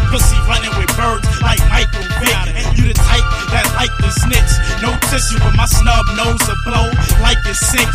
Pussy running with birds like Michael Vick. You the type that like the snitch. No tissue, but my snub nose will blow like it's sick.